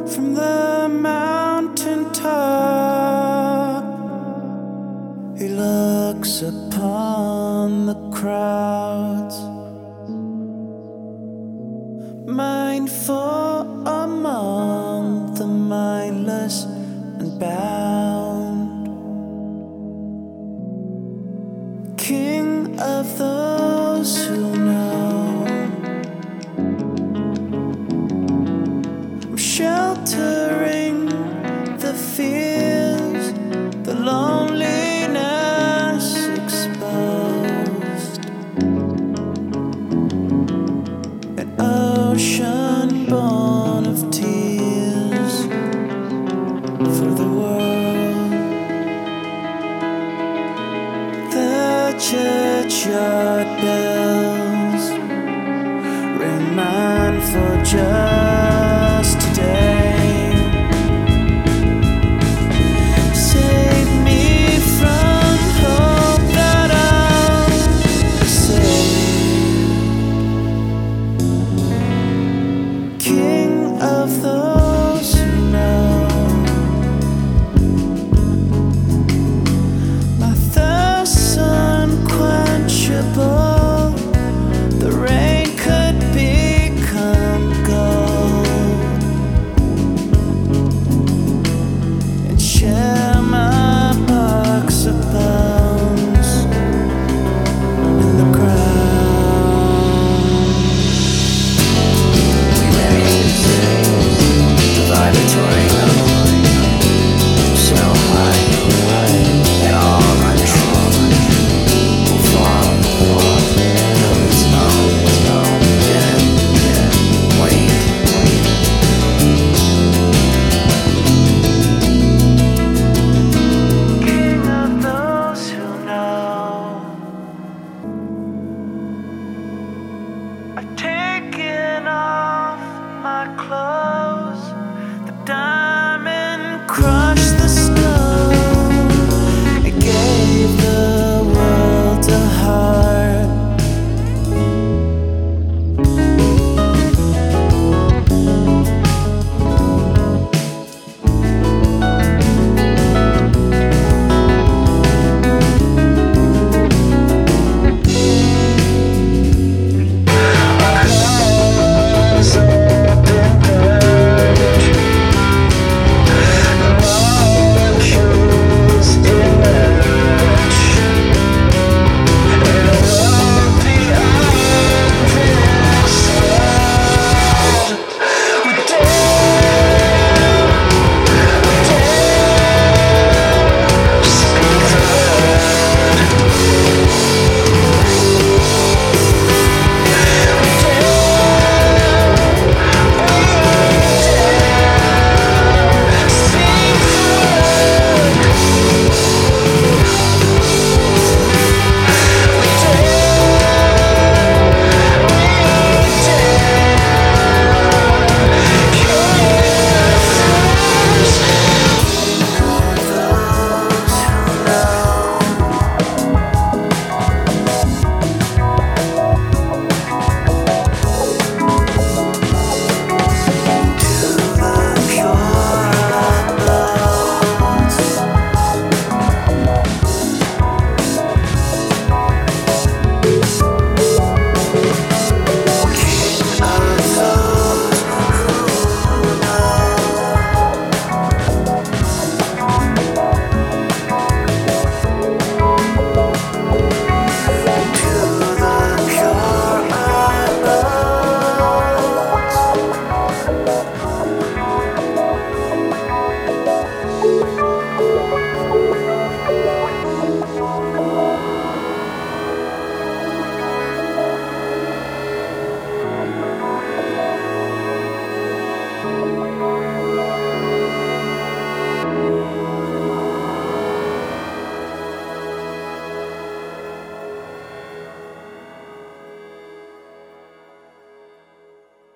from the mountain top. He looks upon the crowds, mindful among the mindless and bound, king of those who know, sheltering the fears, the loneliness exposed, an ocean born of tears for the world. The churchyard bells ring mine for just today. Save me from hope that I'll save. King of those who know, my thirst unquenchable, the rain could become gold and share my box of bones in the ground. We made the vibratory so high that all my trauma will fall. It's no dead weight. King of those who know, I've taken off my clothes, the diamond crushed the